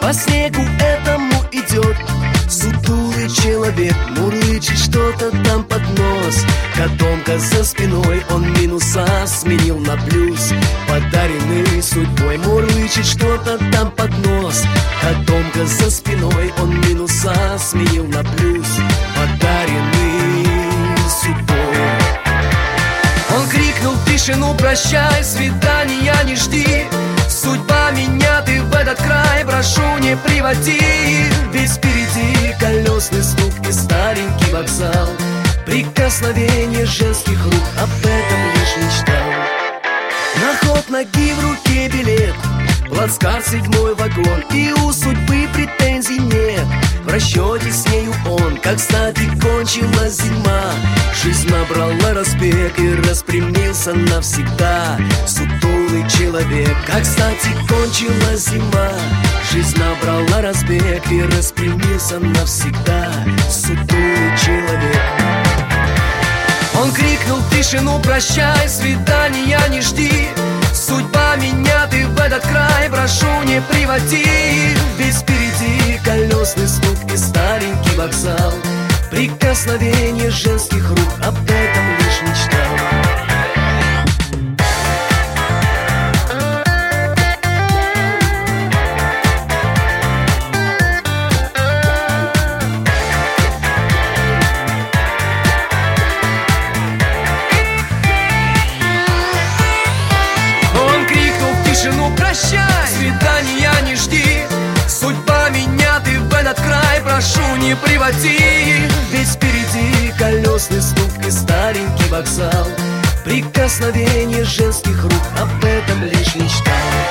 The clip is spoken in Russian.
По снегу этому идет сутулый человек, мурлычет что-то там под нос. Котомка за спиной, он минуса сменил на плюс, подаренный судьбой. Мурлычет что-то там под нос. Котомка за спиной, он минуса сменил на плюс, подаренный судьбой. Он крикнул в тишину: прощай, свидания не жди. Судьба меня ты в этот край, прошу, не приводи. Ведь впереди колесный стук и старенький вокзал. Прикосновение женских рук, об этом лишь мечтал. На ход ноги в руке билет, плацкарт 7-й вагон. И у судьбы претензий нет, в расчете с нею он. Как кстати кончилась зима, жизнь набрала разбег и распрямился навсегда сутулый человек. Как кстати кончилась зима, жизнь набрала разбег и распрямился навсегда сутулый человек. Он крикнул в тишину: прощай, свидания не жди. Судьба меня ты в этот край, прошу, не приводи. Ведь впереди колесный стук и старенький вокзал. Прикосновение женских рук, об этом лишь мечтал. Прощай, свидания не жди. Судьба меня ты в этот край, прошу, не приводи. Ведь впереди колесный стук и старенький вокзал. Прикосновение женских рук, об этом лишь мечтал.